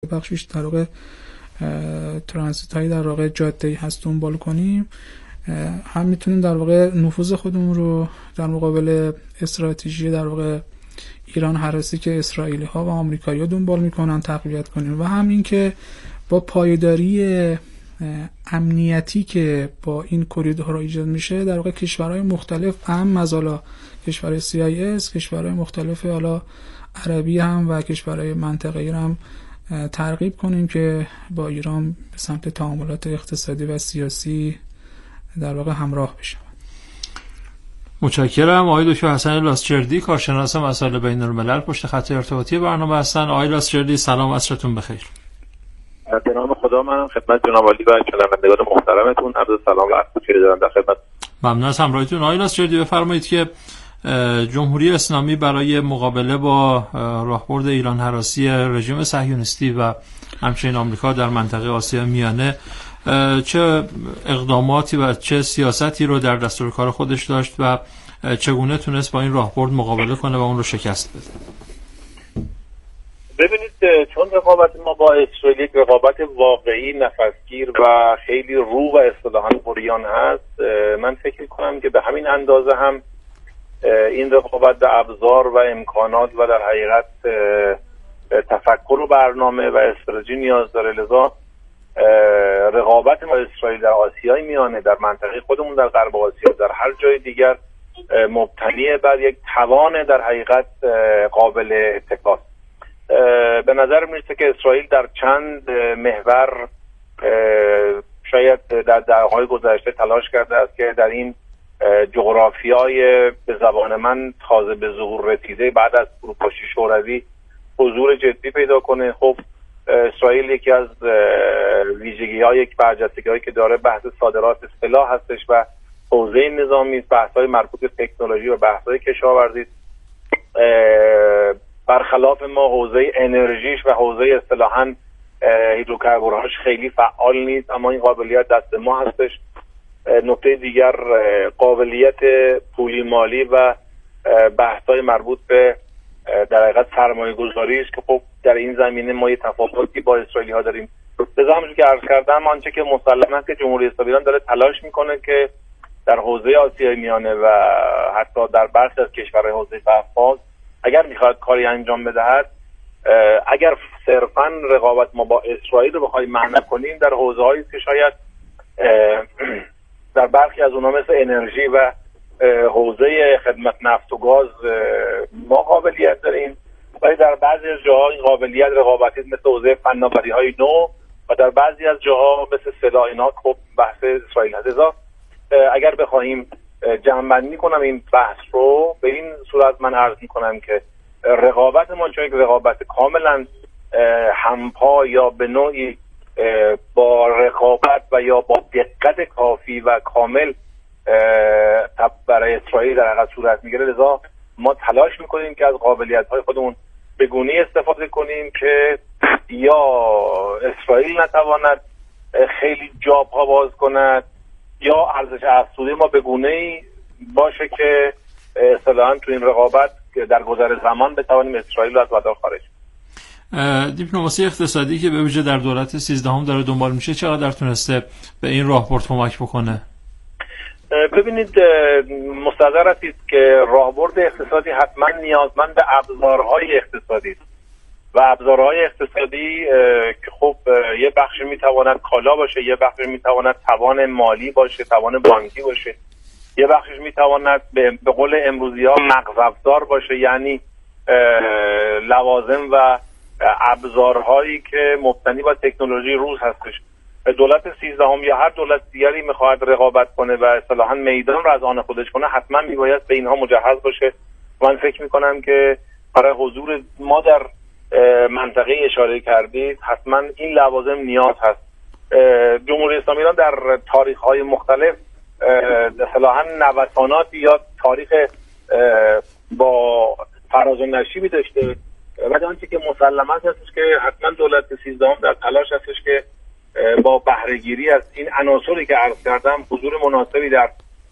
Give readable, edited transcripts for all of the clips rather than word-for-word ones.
بخشش در واقع ترانزیت هایی در واقع جاده‌ای هست دنبال کنیم، هم میتونیم در واقع نفوذ خودمون رو در مقابل استراتژی در واقع ایران هراسی که اسرائیلی ها و آمریکایی ها دنبال میکنن تقویت کنیم، و هم این که با پایداری امنیتی که با این کوریدورها ایجاد میشه در واقع کشورهای مختلف، هم از حالا کشورهای CIS، کشورهای مختلف حالا عربی هم و کشورهای منطقه‌ای هم ترغیب کنیم که با ایران به سمت تعاملات اقتصادی و سیاسی در واقع همراه بشن. متشکرم. آقای دکتر حسن لاستچردی، کارشناس مسائل بین‌الملل، پشت خط ارتباطی برنامه هستن. آقای لاستچردی سلام، عصرتون بخیر. به نام خدا، منم خدمت جناب عالی و شنوندگان محترمتون عرض سلام و ادب دارم در خدمت. ممنون از همراهیتون. آقای لاستچردی بفرمایید که جمهوری اسلامی برای مقابله با راهبرد ایران هراسی رژیم صهیونیستی و همچنین آمریکا در منطقه آسیا میانه چه اقداماتی و چه سیاستی رو در دستور کار خودش داشت و چگونه تونست با این راهبرد مقابله کنه و اون رو شکست بده؟ ببینید، چون رقابت ما با اسرائیل یک رقابت واقعی، نفسگیر و خیلی رو و اصطلاحاً عریان هست، من فکر می‌کنم که به همین اندازه هم این رقابت به ابزار و امکانات و در حقیقت تفکر و برنامه و استراتژی نیاز داره. لذا رقابت با اسرائیل در آسیای میانه، در منطقه خودمون، در غرب آسیا، در هر جای دیگر مبتنی بر یک توان در حقیقت قابل اتکاست. به نظر میرسه که اسرائیل در چند محور شاید در دهه‌های گذشته تلاش کرده است که در این جغرافیای به زبان من تازه به ظهور رسیده بعد از فروپاشی شوروی حضور جدی پیدا کنه. خب اسرائیل یکی از ویژگی‌های، یک برجستگی‌هایی که داره بحث صادرات سلاح هستش و حوزه نظامی، بحث‌های مربوط به تکنولوژی و بحث‌های کشاورزی. برخلاف ما حوزه انرژیش و حوزه اصطلاحاً هیدروکربن‌هاش خیلی فعال نیست، اما این قابلیت دست ما هستش. نکته دیگر قابلیت پولی مالی و بحث‌های مربوط به در حقیقت سرمایه‌گذاری است که خب در این زمینه ما یه تفاوتی با اسرائیلی‌ها داریم. لذا همونجوری که عرض کردم، آنچه که مسلماً که جمهوری اسلامی ایران داره تلاش میکنه که در حوزه آسیای میانه و حتی در برخی از کشورهای حوزه قفقاز اگر میخواد کاری انجام بدهد، اگر صرفاً رقابت ما با اسرائیل رو بخوایم معنی کنیم، در حوزه‌هایی که شاید در برخی از اونها مثل انرژی و حوزه خدمت نفت و گاز ما قابلیت داریم، ولی در بعضی از جاها این قابلیت رقابتی مثل حوزه فناوری‌های نو و در بعضی از جاها مثل سلاح اینا خب بحث اسرائیل هست. لذا اگر بخوایم جمع‌بندی کنم این بحث رو، به این صورت من عرض می‌کنم که رقابت ما چون یک رقابت کاملا همپا یا به نوعی با رقابت و یا با دقت کافی و کامل برای اسرائیل در حقیقت صورت میگیره. لذا ما تلاش میکنیم که از قابلیت‌های خودمون به گونه‌ای استفاده کنیم که یا اسرائیل نتواند خیلی جاب‌ها باز کند یا ارزش افزوده ما به گونه‌ای باشه که اصطلاحاً تو این رقابت در گذر زمان بتوانیم اسرائیل رو از مدار خارج. دیپلماسی اقتصادی که به ویژه در دولت 13 داره دنبال میشه چقدر تونسته به این راهبرد کمک بکنه؟ ببینید، مستحضر هستید که راهبرد اقتصادی حتما نیازمند به ابزارهای اقتصادی است و ابزارهای اقتصادی که خب یه بخش میتواند کالا باشه، یه بخش میتواند توان مالی باشه، توان بانکی باشه، یه بخشش میتواند به قول امروزی ها مغز افزار باشه، یعنی لوازم و ابزارهایی که مبتنی بر تکنولوژی روز هستش. دولت 13 یا هر دولت دیگری میخواهد رقابت کنه و اصطلاحاً میدان رو از آن خودش کنه، حتما میباید به اینها مجهز باشه. من فکر میکنم که برای حضور ما در منطقه اشاره کردید حتما این لوازم نیاز هست. جمهوری اسلامی ایران در تاریخ‌های مختلف اصطلاحاً نوساناتی یا تاریخ با فراز و نشیبی داشته، ولی آنچه که مسلماً هستش که حتما دولت 13 در تلاش هستش که با بهره‌گیری از این عناصری که عرض کردم حضور مناسبی در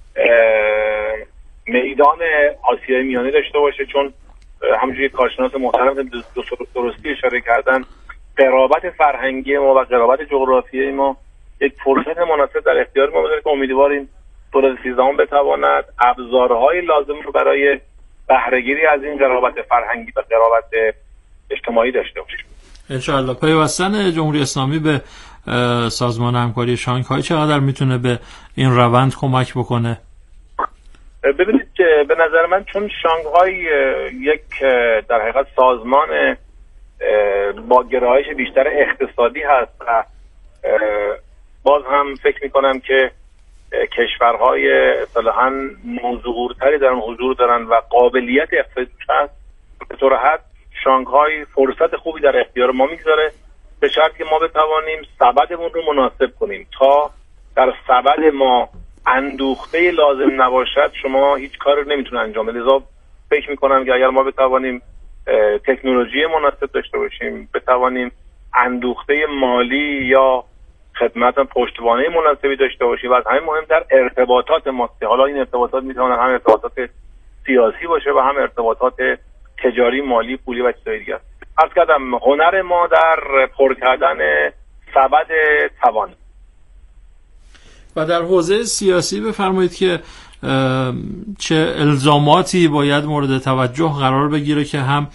میدان آسیای میانه داشته باشه، چون همونجوری کارشناس محترم درستی اشاره کردن قرابت فرهنگی ما و قرابت جغرافیایی ما یک فرصت مناسب در اختیار ما بذاره که امیدواریم دولت 13 بتواند ابزارهای لازم رو برای بهره‌گیری از این قرابت فرهنگی و قرابت اجتماعی داشته باشه. انشاءالله. پیوستن جمهوری اسلامی به سازمان همکاری شانگهای چقدر میتونه به این روند کمک بکنه؟ ببینید که به نظر من چون شانگهای یک در حقیقت سازمان با گرایش بیشتر اقتصادی هست و باز هم فکر میکنم که کشورهای اصطلاحاً نوظهورتری در اون حضور دارن و قابلیت اقتصادی هست، به طور حد شانگهای فرصت خوبی در اختیار ما میگذاره، به شرطی که ما بتوانیم سبدمون رو مناسب کنیم. تا در سبد ما اندوخته لازم نباشد شما هیچ کاری رو نمیتونه انجام بده. لذا فکر میکنم که اگر ما بتوانیم تکنولوژی مناسب داشته باشیم، بتوانیم اندوخته مالی یا خدمت پشتوانه مناسبی داشته باشیم و از همین مهمتر ارتباطات ما، حالا این ارتباطات میتونن هم ارتباطات سیاسی باشه و هم ارتباطات تجاری، مالی، پولی و چیزهای دیگه. عرض کردم هنر ما در پر کردن سبد توان. و در حوزه سیاسی بفرمایید که چه الزاماتی باید مورد توجه قرار بگیره که هم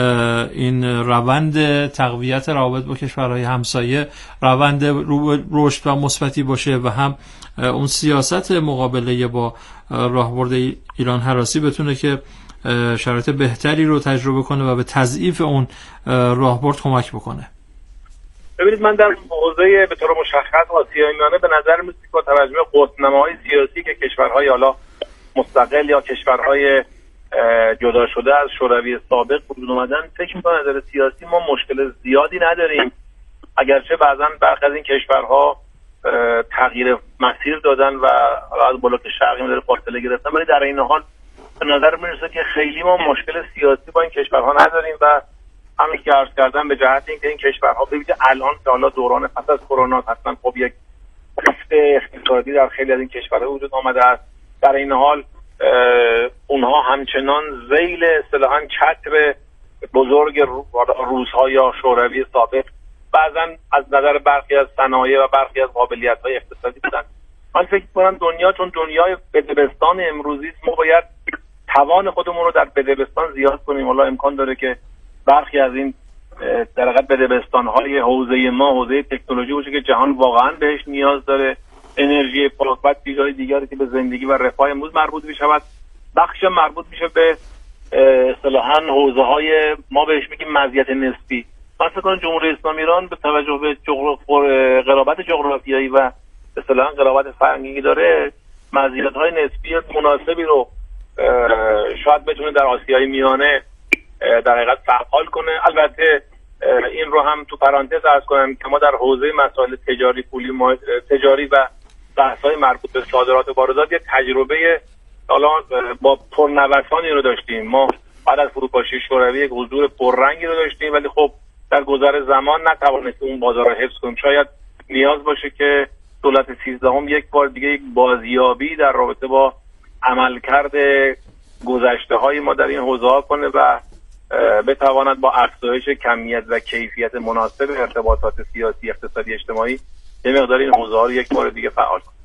این روند تقویت روابط با کشورهای همسایه روند رشد و مثبتی باشه و هم اون سیاست مقابله با راهبرد ایران هراسی بتونه که شرایط بهتری رو تجربه کنه و به تضعیف اون راهبرد کمک بکنه؟ ببینید من در حوزه به طور مشخص آسیای میانه به نظر میاد که با توجه به قطب‌نماهای سیاسی که کشورهای حالا مستقل یا کشورهای جدا شده از شوروی سابق وجود اومدن، فکر می‌کنم از نظر سیاسی ما مشکل زیادی نداریم، اگرچه بعضا برخی از این کشورها تغییر مسیر دادن و از بلوک شرقی مدار فاصله گرفتن، ولی در این حال به نظر میرسه که خیلی ما مشکل سیاسی با این کشورها نداریم و همین که عرض کردم به جهت اینکه این کشورها ببینید الان که حالا دوران پس از کرونا حتما خب یک افت اقتصادی در خیلی از این کشورها وجود آمده است، در این حال اونها همچنان ذیل اصطلاحاً چتر بزرگ روس‌ها یا شوروی سابق بعضا از نظر برخی از صنایع و برخی از قابلیت‌های اقتصادی بودن. من فکر می‌کنم دنیا چون دنیای بدبستان امروزی است، ما باید توان خودمون رو در بدبستان زیاد کنیم. حالا امکان داره که برخی از این در حقیقت بدبستان‌های حوزه ما حوزه تکنولوژی باشه که جهان واقعاً بهش نیاز داره، انرژی پاک و چیزهای دیگری که به زندگی و رفاه امروز مربوط می‌شود. بخش مربوط میشه به اصطلاحاً حوزه‌های ما بهش میگیم مزیت نسبی. من فکر کنم جمهوری اسلامی ایران به توجه به قرابت جغرافیایی و اصطلاحاً قرابت فرهنگی داره مزیت‌های نسبی مناسبی رو شاید بتونه در آسیای میانه در حقیقت فعال کنه. البته این رو هم تو پرانتز عرض کنم که ما در حوزه مسائل تجاری، پولی، تجاری و بحث‌های مربوط به صادرات و واردات یک تجربه حالا با پرنوسانی رو داشتیم. ما بعد از فروپاشی شوروی یک حضور پررنگی رو داشتیم، ولی خب در گذر زمان نتوانستیم اون بازار رو حفظ کنیم. شاید نیاز باشه که دولت 13 یک بار دیگه یک بازیابی در رابطه با عملکرد گذشته‌های ما در این حوزه‌ها کنه و بتواند با افزایش کمیت و کیفیت مناسب ارتباطات سیاسی، اقتصادی، اجتماعی یه مقدار این حوزه‌ها رو یک بار دیگه فعال کنه.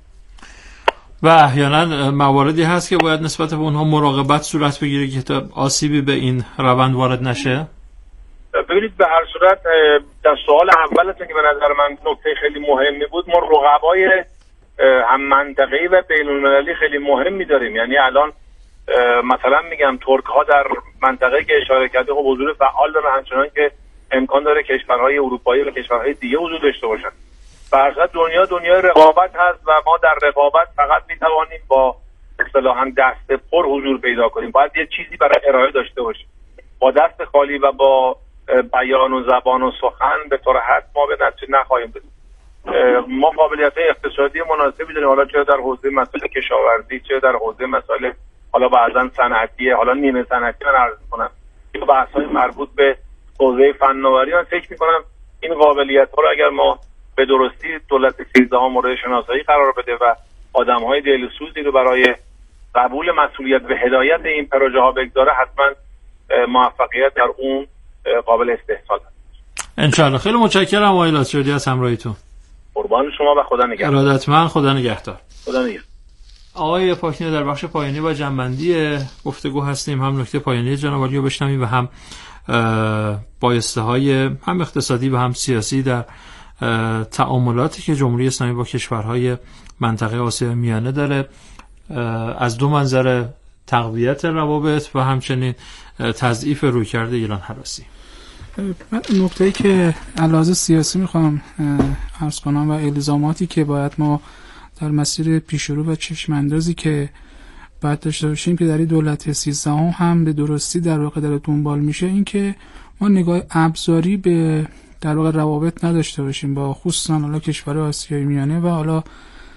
و احیانا مواردی هست که باید نسبت به اونها مراقبت صورت بگیره که تا آسیبی به این روند وارد نشه. ببینید به هر صورت در سوال اولتون که به نظر من نکته خیلی مهمی بود، ما رقبای هم منطقه‌ای و بین‌المللی خیلی مهمی داریم. یعنی الان مثلا میگم ترک ها در منطقه که اشاره کرده خب حضور فعال دارن، همچنان که امکان داره کشورهای اروپایی و کشورهای دیگه حضور داشته باشن. برصد دنیای رقابت هست و ما در رقابت فقط میتوانیم با اصطلاحاً دست پر حضور پیدا کنیم. باید یه چیزی برای ارائه داشته باشیم. با دست خالی و با بیان و زبان و سخن به طور حد ما به نتیجه نخواهیم رسید. ما قابلیت اقتصادی مناسبی داریم، حالا چه در حوزه مسائل کشاورزی، چه در حوزه مسائل حالا بعضا صنعتی، حالا نیمه صنعتی من عرض می‌کنم، یا بحث‌های مربوط به حوزه فناوری. من فکر می‌کنم این قابلیت‌ها رو اگر ما به درستی دولت 13 مورد شناسایی قرار بده و آدم‌های دلسوزی رو برای قبول مسئولیت و هدایت این پروژه‌ها بگذاره، حتما موفقیت در اون قابل استحصال است. انشالله. خیلی متشکرم آقای لاچردی از همراهیتون. قربان شما و خدا نگهدار. ارادتمند. خدا نگهدار. خدا نگهدار. آقای پاکنی در بخش پایانی و جنبندی گفتگو هستیم. هم نکته پایانی جناب عالی رو بشنویم و هم بایسته‌های هم اقتصادی و هم سیاسی در تعاملاتی که جمهوری اسلامی با کشورهای منطقه آسیای میانه داره، از دو منظر: تقویت روابط و همچنین تضعیف رویکرد ایران هراسی. من نکته‌ای که علاوه سیاسی میخوام عرض کنم و الزاماتی که باید ما در مسیر پیشرو و چشماندازی که باید داشته باشیم که در این دولت 13 هم به درستی در واقع در دنبال میشه، این که ما نگاه ابزاری به در واقع روابط نداشته باشیم با خصوصا حالا کشورهای آسیای میانه و حالا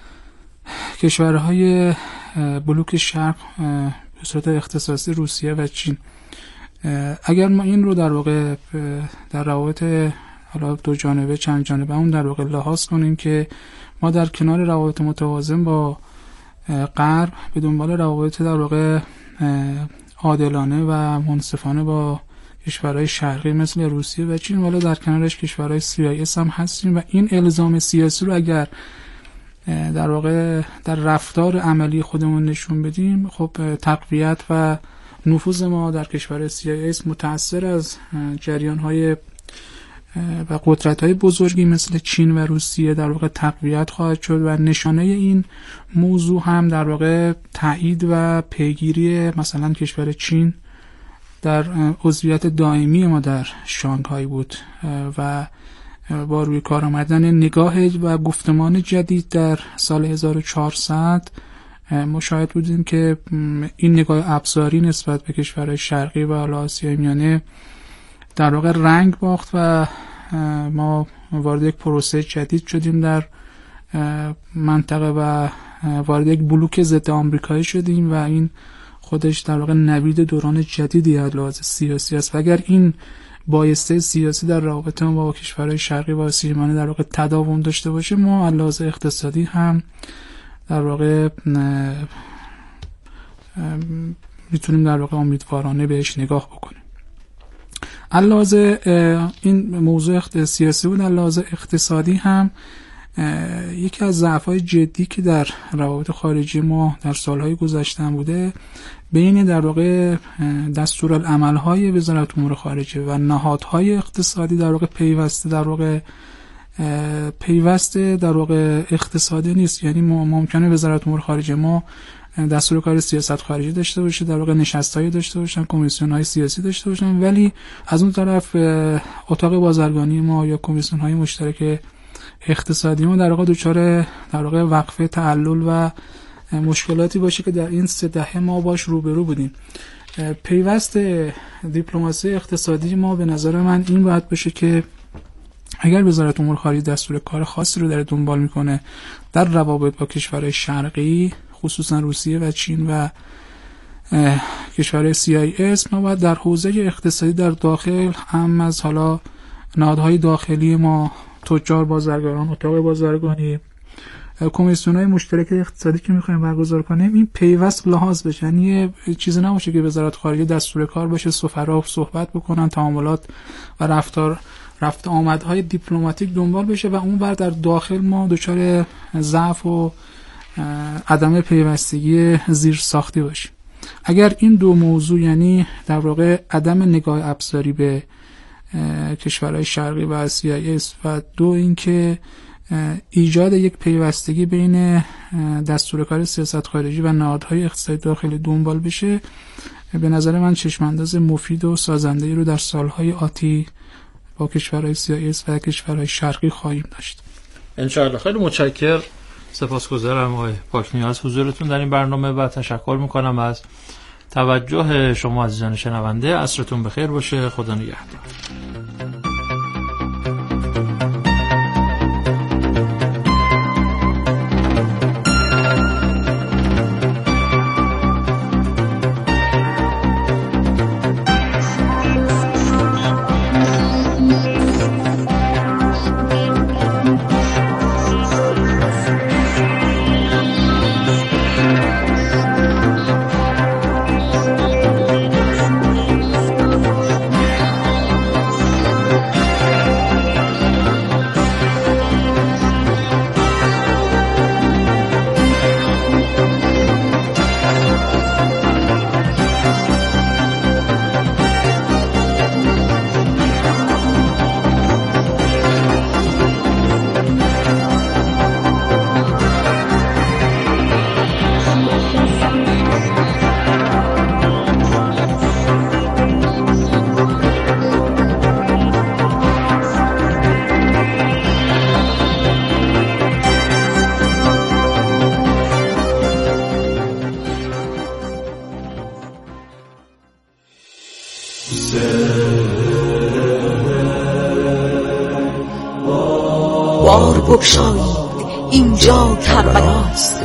کشورهای بلوک شرق به صورت اختصاصی روسیه و چین. اگر ما این رو در واقع در روابط حالا دو جانبه چند جانبه اون در واقع لحاظ کنیم که ما در کنار روابط متوازن با غرب به دنبال روابط در واقع عادلانه و منصفانه با کشورهای شرقی مثل روسیه و چین، ولی در کنارش کشورهای CIS هم هستیم و این الزام سیاسی رو اگر در واقع در رفتار عملی خودمون نشون بدیم، خب تقویت و نفوذ ما در کشور CIS متأثر از جریان‌های و قدرت‌های بزرگی مثل چین و روسیه در واقع تقویت خواهد شد و نشانه این موضوع هم در واقع تایید و پیگیری مثلا کشور چین در عضویت دائمی ما در شانگهای بود و با روی کار آمدن نگاه و گفتمان جدید در سال 1400 مشاهد بودیم که این نگاه ابزاری نسبت به کشورهای شرقی و آسیای میانه در واقع رنگ باخت و ما وارد یک پروسه جدید شدیم در منطقه و وارد یک بلوک ضد آمریکایی شدیم و این خودش در واقع نوید دوران جدیدی از لحاظ سیاسی است و اگر این بایسته سیاسی در رابطه ما با کشورهای شرقی و آسیای میانه در واقع تداوم داشته باشه، ما از لحاظ اقتصادی هم در واقع میتونیم در واقع امیدوارانه بهش نگاه بکنیم. علاوه این موضوع سیاسی بود، علاوه اقتصادی هم یکی از ضعف‌های جدی که در روابط خارجی ما در سالهای گذشته بوده بین در واقع دستورالعمل‌های وزارت امور خارجه و نهادهای اقتصادی در واقع پیوسته در واقع اقتصادی نیست. یعنی ممکنه وزارت امور خارجه ما دستور کار سیاست خارجی داشته باشه، در واقع نشستایی داشته باشن، کمیسیون‌های سیاسی داشته باشن، ولی از اون طرف اتاق بازرگانی ما یا کمیسیون‌های مشترک اقتصادی ما در واقع دچار در واقع وقفه تعلل و مشکلاتی باشه که در این 3 دهه ما باش روبرو بودیم. پیوست دیپلماسی اقتصادی ما به نظر من این باید باشه که اگر وزارت امور خارجه دستور کار خاصی رو داره دنبال میکنه در روابط با کشورهای شرقی خصوصا روسیه و چین و کشورهای CIS، ما باید در حوزه اقتصادی در داخل هم از حالا نهادهای داخلی ما، تجار بازرگانان، اتاق بازرگانی، کمیسیون‌های مشترک اقتصادی که می‌خوایم برگزار کنیم، این پیوست لحاظ بشه. یعنی چیزی نباشه که وزارت خارجه دستور کار باشه، سفرا صحبت بکنن، تعاملات و رفت آمدهای دیپلماتیک دنبال بشه و اون بر در داخل ما دچار ضعف و عدم پیوستگی زیر ساختی باشیم. اگر این دو موضوع، یعنی در واقع عدم نگاه ابزاری به کشورهای شرقی و CIS و دو اینکه ایجاد یک پیوستگی بین دستورکار سیاست خارجی و نهادهای اقتصادی داخلی دنبال بشه، به نظر من چشمانداز مفید و سازنده‌ای رو در سالهای آتی با کشورهای CIS و کشورهای شرقی خواهیم داشت انشاءالله. خیلی متشکرم، سپاسگزارم آقای پاکنی از حضورتون در این برنامه و تشکر میکنم از توجه شما عزیزان شنونده. عصرتون بخیر باشه. خدا نگهدار. غبار بگشایید، اینجا کربلاست.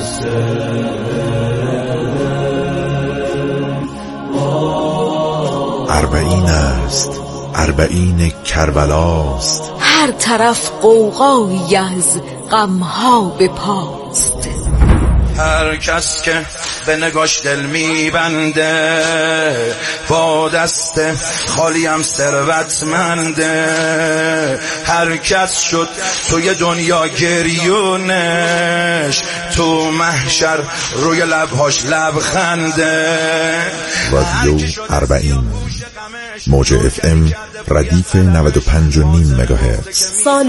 اربعین است، اربعین کربلاست. هر طرف غوغایی از غمها به پاست. هر کس که به نگاش دل میبنده، با دست خالیم ثروتمنده. هر کس شد توی دنیا گریونش، تو محشر روی لبهاش لبخنده. رادیو اربعین، موج FM ردیف 95.5 مگاهرتز. سال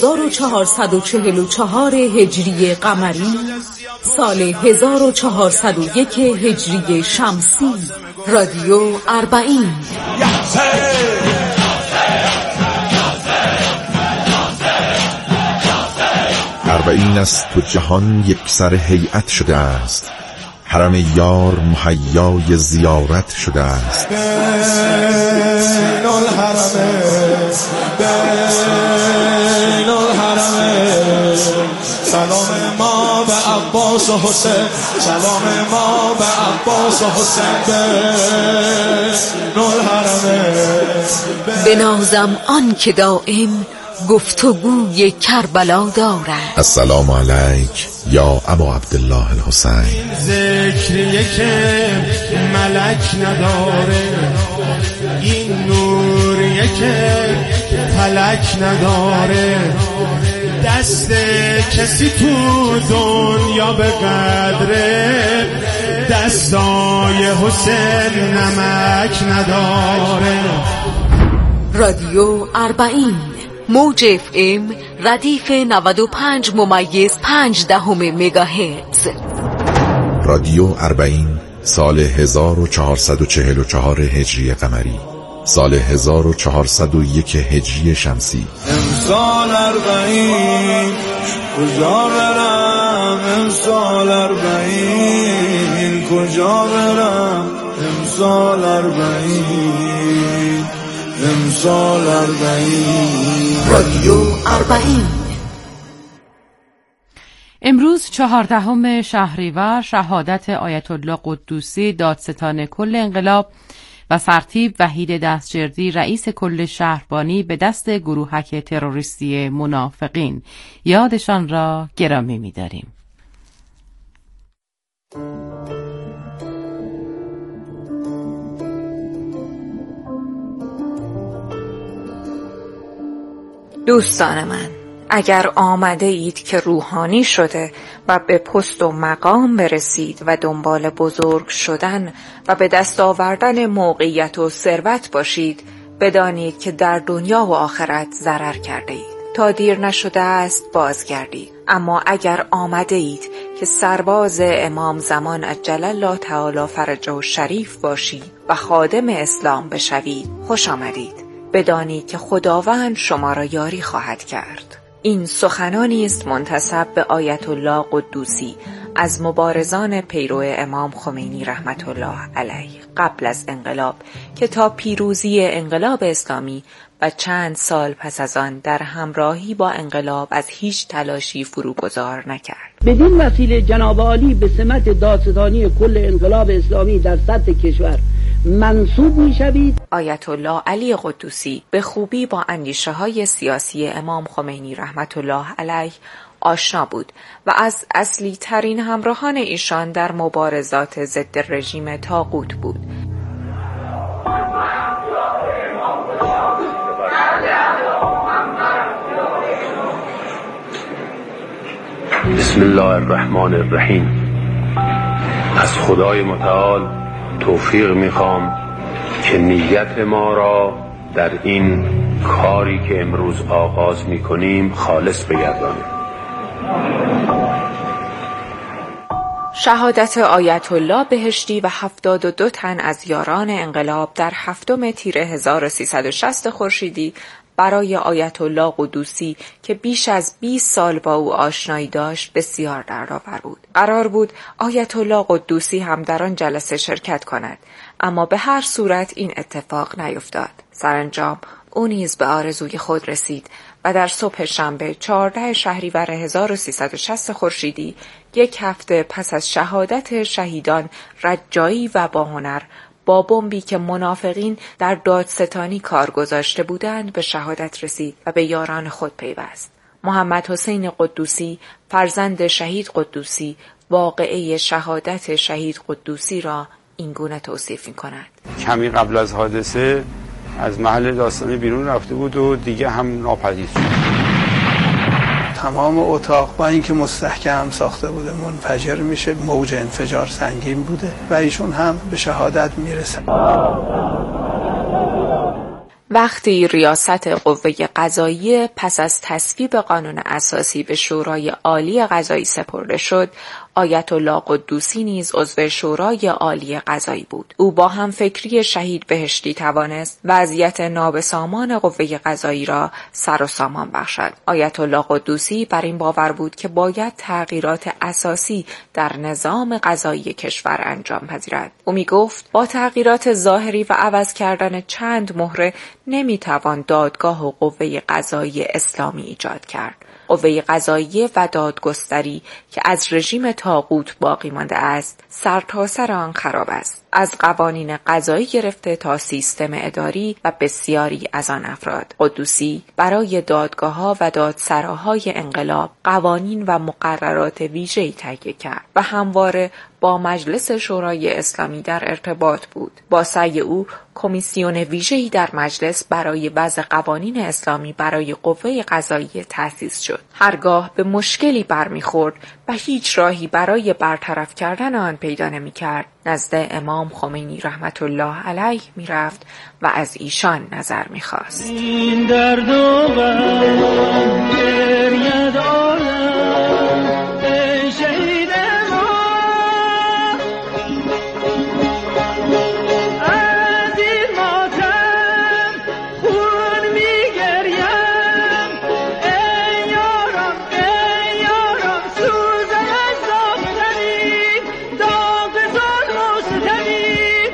1444 هجری قمری، سال 1401 هجری شمسی. رادیو اربعین. اربعین است و جهان یک سر هیئت شده است. حرم یار مهیای زیارت شده است. بین الحرمین سلام ما به عباس و حسین، سلام ما به عباس و حسین. بین الحرمین بنازم آن که دائم گفتگوی کربلا دارد. السلام علیک یا ابا عبدالله الحسین. ذکریه که ملک نداره، این نوریه که فلک نداره. دست کسی تو دنیا به قدره، دستای حسین نمک نداره. رادیو اربعین، موج FM ردیف 95.5 مگاهرتز. رادیو اربعین، سال 1444 هجری قمری، سال 1401 هجری شمسی. امسال اربعین کجا برم، امسال اربعین کجا برم، امسال اربعین، امسال اربعین. رادیو اربعین. امروز 14 شهریور، شهادت آیت الله قدوسی دادستان کل انقلاب و سرتیپ وحید دستجردی رئیس کل شهربانی به دست گروهک تروریستی منافقین. یادشان را گرامی می‌داریم. دوستان من، اگر آمده اید که روحانی شده و به پست و مقام برسید و دنبال بزرگ شدن و به دست آوردن موقعیت و ثروت باشید، بدانید که در دنیا و آخرت ضرر کرده اید. تا دیر نشده است بازگردید. اما اگر آمده اید که سرباز امام زمان عجل الله تعالی فرجه شریف باشید و خادم اسلام بشوید، خوش آمدید. بدانید که خداوند شما را یاری خواهد کرد. این سخنانی است منتسب به آیت الله قدوسی از مبارزان پیرو امام خمینی رحمت الله علیه قبل از انقلاب، که تا پیروزی انقلاب اسلامی و چند سال پس از آن در همراهی با انقلاب از هیچ تلاشی فروگذار نکرد. بدین وسیله جناب عالی به سمت دادستانی کل انقلاب اسلامی در سطح کشور منصوب می شوید. آیت الله علی قدوسی به خوبی با اندیشه های سیاسی امام خمینی رحمت الله علیه آشنا بود و از اصلی ترین همراهان ایشان در مبارزات ضد رژیم طاغوت بود. بسم الله الرحمن الرحیم. از خدای متعال توفیق میخوام که نیت ما را در این کاری که امروز آغاز میکنیم خالص بگردانیم. شهادت آیت الله بهشتی و 72 تن از یاران انقلاب در 7 تیر 1360 خورشیدی برای آیت الله قدوسی که بیش از 20 سال با او آشنایی داشت بسیار دردآور بود. قرار بود آیت الله قدوسی هم در آن جلسه شرکت کند، اما به هر صورت این اتفاق نیفتاد. سرانجام او نیز به آرزوی خود رسید و در صبح شنبه 14 شهریور 1360 خورشیدی، 1 هفته پس از شهادت شهیدان رجایی و باهنر، با بمبی که منافقین در دادستانی کار گذاشته بودند به شهادت رسید و به یاران خود پیوست. محمد حسین قدوسی، فرزند شهید قدوسی، واقعه شهادت شهید قدوسی را اینگونه توصیف می‌کند. کمی قبل از حادثه از محل داستانی بیرون رفته بود و دیگه هم ناپدید شد. تمام اتاق با اینکه مستحکم ساخته بوده منفجر میشه، موج انفجار سنگین بوده و ایشون هم به شهادت میرسه. وقتی ریاست قوه قضاییه پس از تصویب قانون اساسی به شورای عالی قضایی سپرده شد، آیت الله قدوسی نیز عضو شورای عالی قضایی بود. او با هم فکری شهید بهشتی توانست وضعیت نابسامان قوه قضایی را سر و سامان بخشد. آیت الله قدوسی بر این باور بود که باید تغییرات اساسی در نظام قضایی کشور انجام پذیرد. او می گفت با تغییرات ظاهری و عوض کردن چند مهره نمیتوان دادگاه و قوه قضایی اسلامی ایجاد کرد. قوه قضاییه و دادگستری که از رژیم طاغوت باقی مانده است، سرتاسر آن خراب است. از قوانین قضایی گرفته تا سیستم اداری و بسیاری از آن افراد. قدوسی برای دادگاه‌ها و دادسراهای انقلاب قوانین و مقررات ویژه‌ای تهیه کرد و همواره با مجلس شورای اسلامی در ارتباط بود. با سعی او کمیسیون ویژه‌ای در مجلس برای وضع قوانین اسلامی برای قوه قضاییه تأسیس شد. هرگاه به مشکلی برمیخورد و هیچ راهی برای برطرف کردن آن پیدا نمی‌کرد، نزد امام خمینی رحمت الله علیه میرفت و از ایشان نظر می‌خواست. این درد و غم گریه دارم ای شهید ما، از این ماتم خون میگریم، ای یارم سوزم از داغ ظلم و ستمی.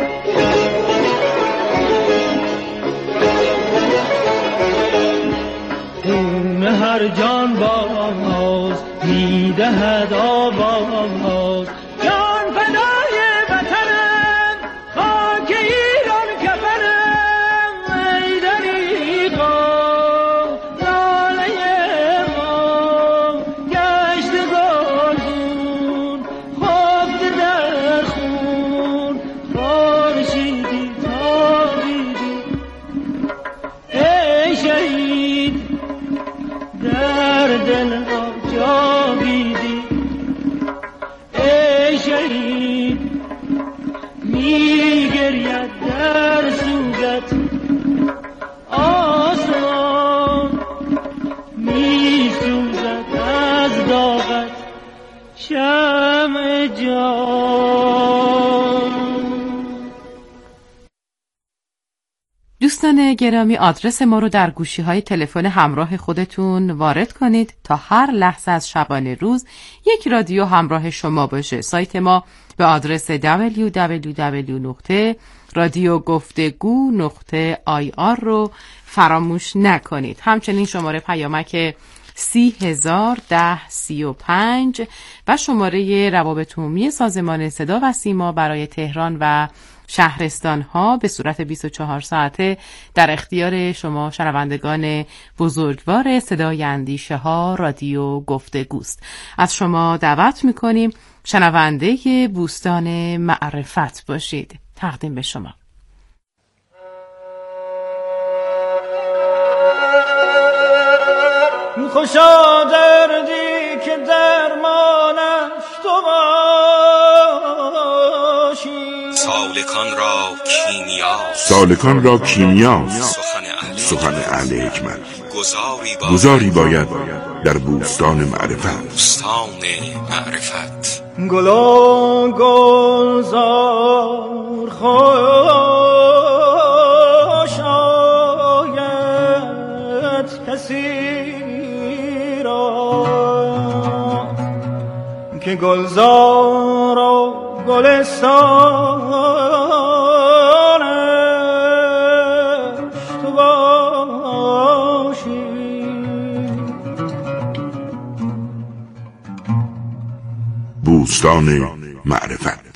خون هر جان باز میدهد آواز، جان فدای وطنم خاک ایران کفنم، ای دریغا ناله ما گشت گلگون، خفته در خون خورشیدی تابیدی، ای شهید در دل ها جاویدی، ای شهید میگرید در سوگت آسمان، میسوزد از داغت شمع جان. دوستان گرامی، آدرس ما رو در گوشی‌های تلفن همراه خودتون وارد کنید تا هر لحظه از شبانه روز یک رادیو همراه شما باشه. سایت ما به آدرس www.radiogفتگو.ir رو فراموش نکنید. همچنین شماره پیامک 301035 و شماره روابط عمومی سازمان صدا و سیما برای تهران و شهرستان ها به صورت 24 ساعته در اختیار شما شنوندگان بزرگوار صدای اندیشه ها رادیو گفتگوست. از شما دعوت میکنیم شنونده بوستان معرفت باشید. تقدیم به شما. خوشا دردی که درمانش تو باشی، سالکان را کیمیاست سخن اهل حکمت. گذاری باید در بوستان معرفت. گلا گلزار خوش آید کسی که گلزار و گلستانش تو باشی. دوستان معرفت.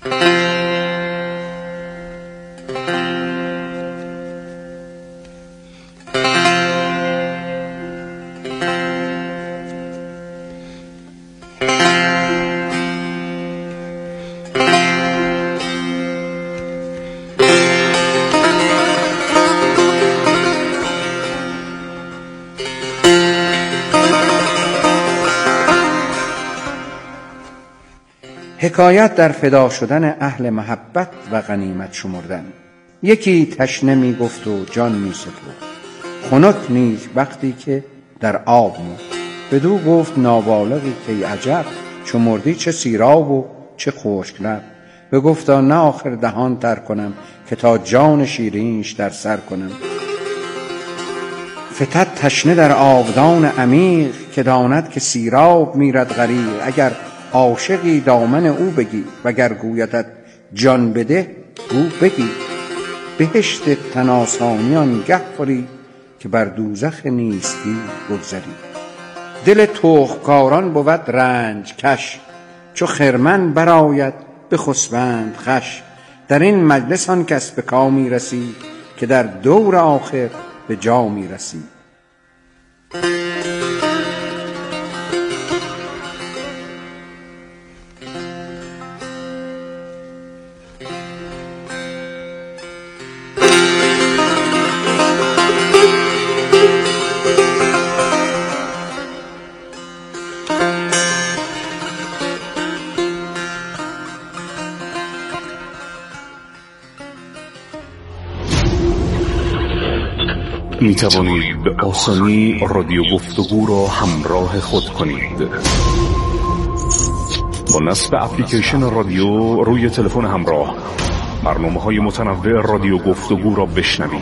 حکایت در فدا شدن اهل محبت و غنیمت شمردن. یکی تشنه می گفت و جان می سپرد، خنک نیز وقتی که در آب مرد. بدو گفت نابالغی که عجب، چو مردی چه سیراب و چه خشک لب. بگفتا نه آخر دهان تر کنم، که تا جان شیرینش در سر کنم. فتد تشنه در آبدان عمیق، که داند که سیراب میرد غریق. اگر عاشقی دامن او بگی، وگر گویدت جان بده گو بگی. بهشت تن آسانیان گه خوری، که بر دوزخ نیستی بگذری. دل تخمکاران بود رنج کش، چو خرمن برآید بخسبند خوش. در این مجلس آن کس به کامی رسید، که در دور آخر به جامی رسید. می توانید به آسانی رادیو گفتگو را همراه خود کنید. با نصب اپلیکیشن رادیو روی تلفن همراه، برنامه‌های متنوع رادیو گفتگو را بشنوید.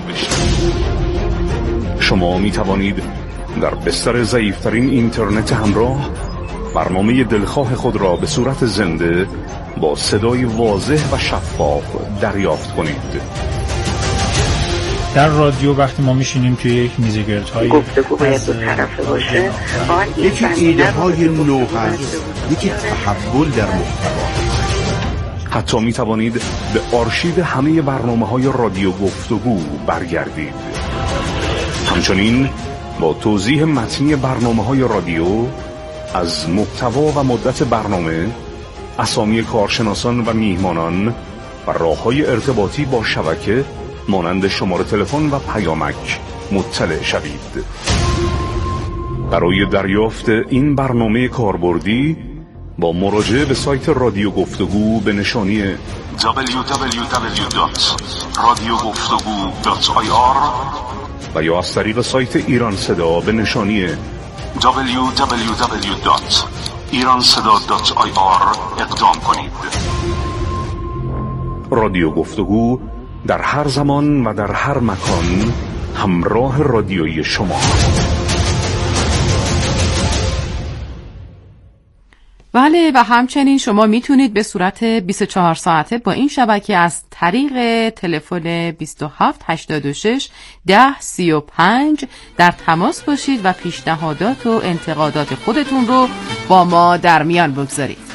شما می توانید در بستر ضعیف‌ترین اینترنت همراه برنامه دلخواه خود را به صورت زنده با صدای واضح و شفاف دریافت کنید. در رادیو وقتی ما میشینیم توی یک میزگردهای گفتگو باید دو طرفه باشه، یکی ایده های نو هست، یکی تحول در محتوا. حتی می توانید به آرشیو همه برنامه‌های رادیو گفتگو برگردید. همچنین با توضیح متنی برنامه‌های رادیو از محتوا و مدت برنامه، اسامی کارشناسان و میهمانان و راه‌های ارتباطی با شبکه مانند شماره تلفن و پیامک مطلع شوید. برای دریافت این برنامه کاربردی با مراجعه به سایت رادیو گفتگو به نشانی www.radiogoftogu.ir و یا از طریق سایت ایران صدا به نشانی www.iranseda.ir اقدام کنید. رادیو گفتگو در هر زمان و در هر مکان همراه رادیویی شما. بله، و همچنین شما میتونید به صورت 24 ساعته با این شبکه از طریق تلفن 2786 1035 در تماس باشید و پیشنهادات و انتقادات خودتون رو با ما در میان بگذارید.